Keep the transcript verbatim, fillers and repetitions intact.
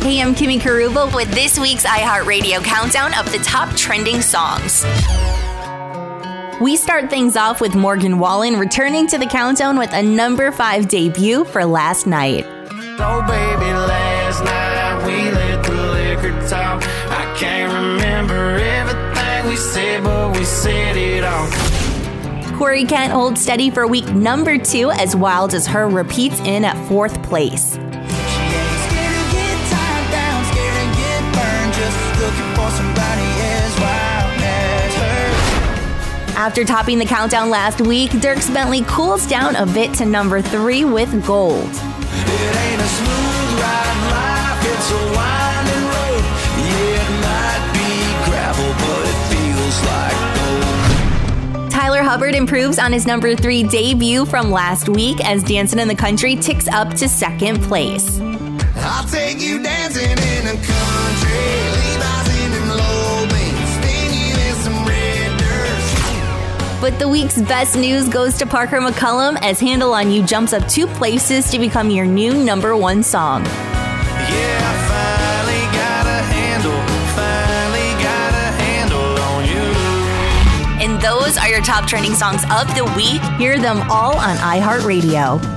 Hey, I'm Kimmy Karuba with this week's iHeartRadio countdown of the top trending songs. We start things off with Morgan Wallen returning to the countdown with a number five debut for Last Night. Oh, baby, last night we let the liquor talk. I can't remember everything we said, but we said it all. Corey Kent holds steady for week number two as Wild as Her repeats in at fourth place. After topping the countdown last week, Dierks Bentley cools down a bit to number three with Gold. It ain't a smooth ride life, it's a winding road. Yeah, it might be gravel, but it feels like gold. Tyler Hubbard improves on his number three debut from last week as Dancing in the Country ticks up to second place. I'll take you dancing in the country, Levi's in them low beans, sting you in some red dirt. But the week's best news goes to Parker McCullum as Handle on You jumps up two places to become your new number one song. Yeah, I finally got a handle, finally got a handle on you. And those are your top trending songs of the week. Hear them all on iHeartRadio.